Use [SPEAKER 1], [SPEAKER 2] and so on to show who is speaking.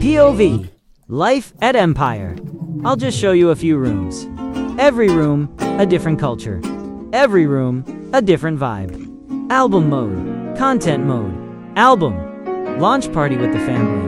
[SPEAKER 1] POV, Life at Empire. I'll just show you a few rooms. Every room, a different culture. Every room, a different vibe. Album mode, content mode, album, launch party with the family.